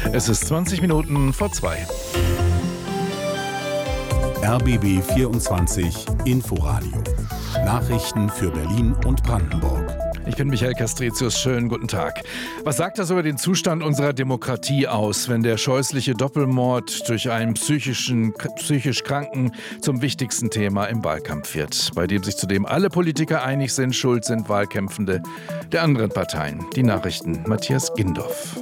Es ist 20 Minuten vor 2. RBB 24 Inforadio. Nachrichten für Berlin und Brandenburg. Ich bin Michael Castricius. Schönen guten Tag. Was sagt das über den Zustand unserer Demokratie aus, wenn der scheußliche Doppelmord durch einen psychisch Kranken zum wichtigsten Thema im Wahlkampf wird, bei dem sich zudem alle Politiker einig sind, schuld sind Wahlkämpfende der anderen Parteien? Die Nachrichten, Matthias Gindorf.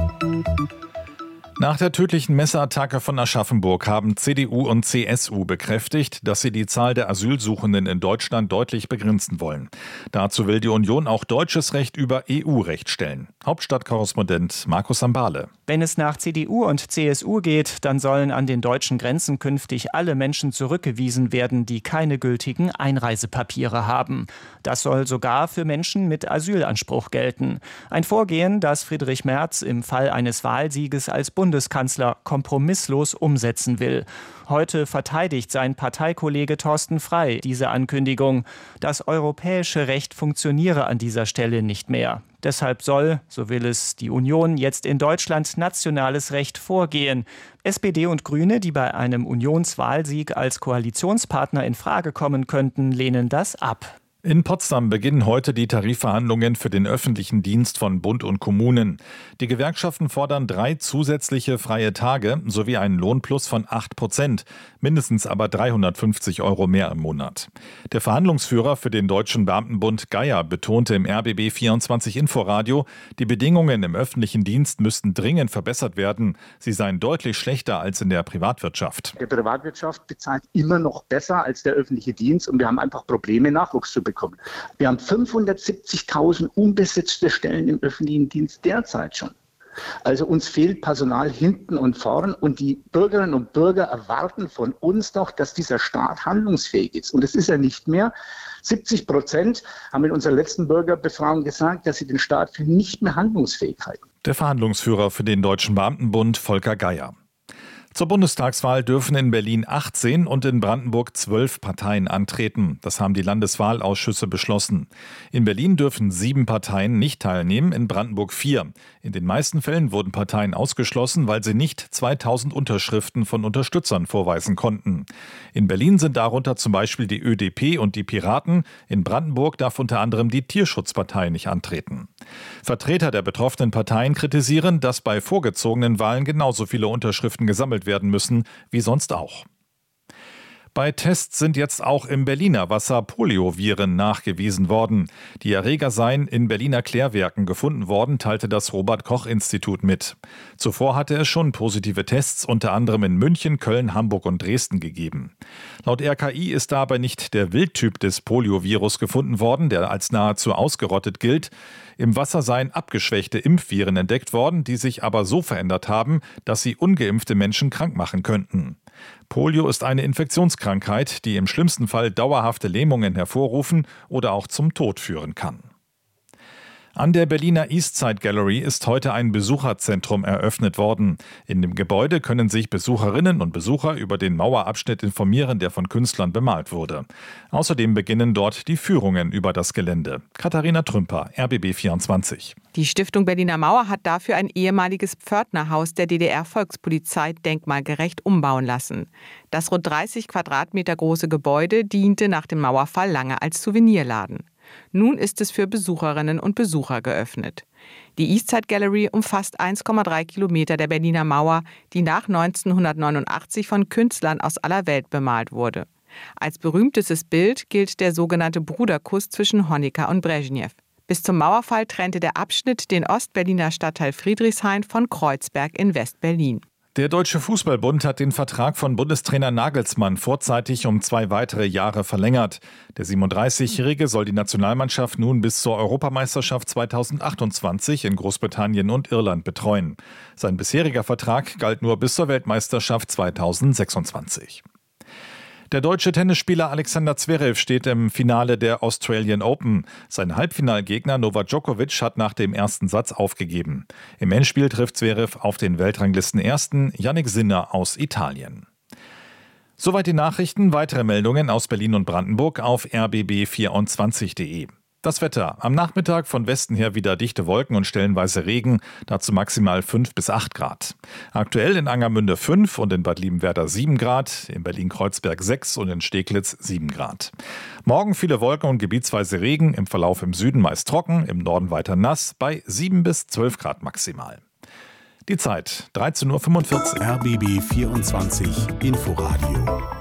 Nach der tödlichen Messerattacke von Aschaffenburg haben CDU und CSU bekräftigt, dass sie die Zahl der Asylsuchenden in Deutschland deutlich begrenzen wollen. Dazu will die Union auch deutsches Recht über EU-Recht stellen. Hauptstadtkorrespondent Markus Sambale. Wenn es nach CDU und CSU geht, dann sollen an den deutschen Grenzen künftig alle Menschen zurückgewiesen werden, die keine gültigen Einreisepapiere haben. Das soll sogar für Menschen mit Asylanspruch gelten. Ein Vorgehen, das Friedrich Merz im Fall eines Wahlsieges als Bundeskanzler kompromisslos umsetzen will. Heute verteidigt sein Parteikollege Thorsten Frey diese Ankündigung. Das europäische Recht funktioniere an dieser Stelle nicht mehr. Deshalb soll, so will es die Union, jetzt in Deutschland nationales Recht vorgehen. SPD und Grüne, die bei einem Unionswahlsieg als Koalitionspartner in Frage kommen könnten, lehnen das ab. In Potsdam beginnen heute die Tarifverhandlungen für den öffentlichen Dienst von Bund und Kommunen. Die Gewerkschaften fordern 3 zusätzliche freie Tage sowie einen Lohnplus von 8%, mindestens aber 350 € mehr im Monat. Der Verhandlungsführer für den Deutschen Beamtenbund Geier betonte im RBB 24 Inforadio, die Bedingungen im öffentlichen Dienst müssten dringend verbessert werden. Sie seien deutlich schlechter als in der Privatwirtschaft. Die Privatwirtschaft bezahlt immer noch besser als der öffentliche Dienst und wir haben einfach Probleme, Nachwuchs zu bekommen. Wir haben 570.000 unbesetzte Stellen im öffentlichen Dienst derzeit schon. Also uns fehlt Personal hinten und vorn und die Bürgerinnen und Bürger erwarten von uns doch, dass dieser Staat handlungsfähig ist. Und das ist er nicht mehr. 70% haben in unserer letzten Bürgerbefragung gesagt, dass sie den Staat für nicht mehr handlungsfähig halten. Der Verhandlungsführer für den Deutschen Beamtenbund Volker Geier. Zur Bundestagswahl dürfen in Berlin 18 und in Brandenburg 12 Parteien antreten. Das haben die Landeswahlausschüsse beschlossen. In Berlin dürfen 7 Parteien nicht teilnehmen, in Brandenburg 4. In den meisten Fällen wurden Parteien ausgeschlossen, weil sie nicht 2000 Unterschriften von Unterstützern vorweisen konnten. In Berlin sind darunter zum Beispiel die ÖDP und die Piraten. In Brandenburg darf unter anderem die Tierschutzpartei nicht antreten. Vertreter der betroffenen Parteien kritisieren, dass bei vorgezogenen Wahlen genauso viele Unterschriften gesammelt werden müssen wie sonst auch. Bei Tests sind jetzt auch im Berliner Wasser Polioviren nachgewiesen worden. Die Erreger seien in Berliner Klärwerken gefunden worden, teilte das Robert-Koch-Institut mit. Zuvor hatte es schon positive Tests unter anderem in München, Köln, Hamburg und Dresden gegeben. Laut RKI ist dabei nicht der Wildtyp des Poliovirus gefunden worden, der als nahezu ausgerottet gilt. Im Wasser seien abgeschwächte Impfviren entdeckt worden, die sich aber so verändert haben, dass sie ungeimpfte Menschen krank machen könnten. Polio ist eine Infektionskrankheit, die im schlimmsten Fall dauerhafte Lähmungen hervorrufen oder auch zum Tod führen kann. An der Berliner Eastside Gallery ist heute ein Besucherzentrum eröffnet worden. In dem Gebäude können sich Besucherinnen und Besucher über den Mauerabschnitt informieren, der von Künstlern bemalt wurde. Außerdem beginnen dort die Führungen über das Gelände. Katharina Trümper, RBB 24. Die Stiftung Berliner Mauer hat dafür ein ehemaliges Pförtnerhaus der DDR-Volkspolizei denkmalgerecht umbauen lassen. Das rund 30 Quadratmeter große Gebäude diente nach dem Mauerfall lange als Souvenirladen. Nun ist es für Besucherinnen und Besucher geöffnet. Die Eastside Gallery umfasst 1,3 Kilometer der Berliner Mauer, die nach 1989 von Künstlern aus aller Welt bemalt wurde. Als berühmtestes Bild gilt der sogenannte Bruderkuss zwischen Honecker und Brezhnev. Bis zum Mauerfall trennte der Abschnitt den Ostberliner Stadtteil Friedrichshain von Kreuzberg in West-Berlin. Der Deutsche Fußballbund hat den Vertrag von Bundestrainer Nagelsmann vorzeitig um 2 weitere Jahre verlängert. Der 37-Jährige soll die Nationalmannschaft nun bis zur Europameisterschaft 2028 in Großbritannien und Irland betreuen. Sein bisheriger Vertrag galt nur bis zur Weltmeisterschaft 2026. Der deutsche Tennisspieler Alexander Zverev steht im Finale der Australian Open. Sein Halbfinalgegner Novak Djokovic hat nach dem ersten Satz aufgegeben. Im Endspiel trifft Zverev auf den Weltranglisten-Ersten Jannik Sinner aus Italien. Soweit die Nachrichten. Weitere Meldungen aus Berlin und Brandenburg auf rbb24.de. Das Wetter. Am Nachmittag von Westen her wieder dichte Wolken und stellenweise Regen, dazu maximal 5 bis 8 Grad. Aktuell in Angermünde 5 und in Bad Liebenwerda 7 Grad, in Berlin-Kreuzberg 6 und in Steglitz 7 Grad. Morgen viele Wolken und gebietsweise Regen, im Verlauf im Süden meist trocken, im Norden weiter nass, bei 7 bis 12 Grad maximal. Die Zeit 13:45 Uhr. RBB 24 Inforadio